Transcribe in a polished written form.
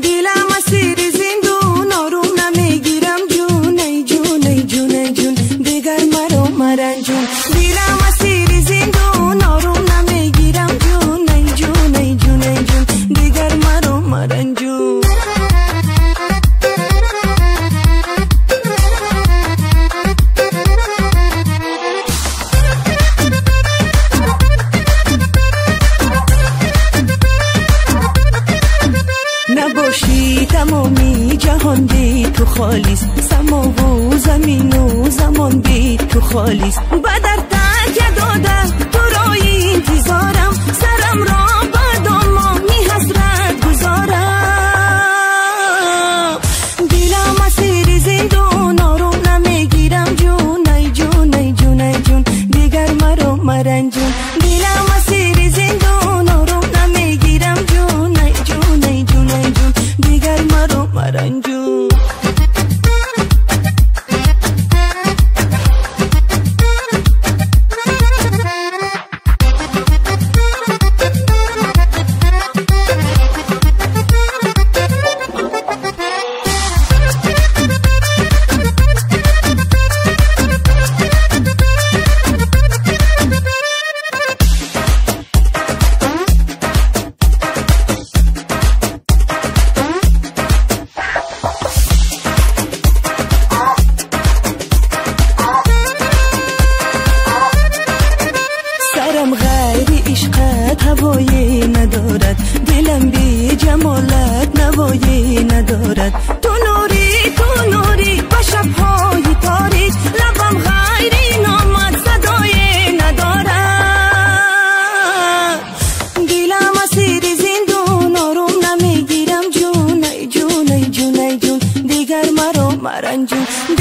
دیلم اسیر زندون آروم نمیگیرم جون ای جون ای جون ای جون دیگر مرا مرنجون دیلم اسیر زندون آروم نمیگیرم جون ای جون ای جون ای جون دیگر مرا مرنجون نباشی تمامی جهان بی تو خالیست سما و زمین و زمان بی تو خالیست بدر تک دادم تو رای انتظارم سرم را با دامانی حسرت گذارم دیلم اسیر زندون آروم نمیگیرم جون ای جون ای جون ای جون دیگر مرا مرنجون دیلم اسیر زندون آروم نمیگیرم جون ای جون ای جون ای جون دیگر مرا مرنجون سرم غیر عشقت هوایی ندارد دلم بی جمالت نوایی ندارد تو نوری با شبهای تاریک لبم غیر نامت صدایی ندارد دلم اسیر زندون آروم نمیگیرم جون ای جون ای جون ای جون دیگر مرا مرنجون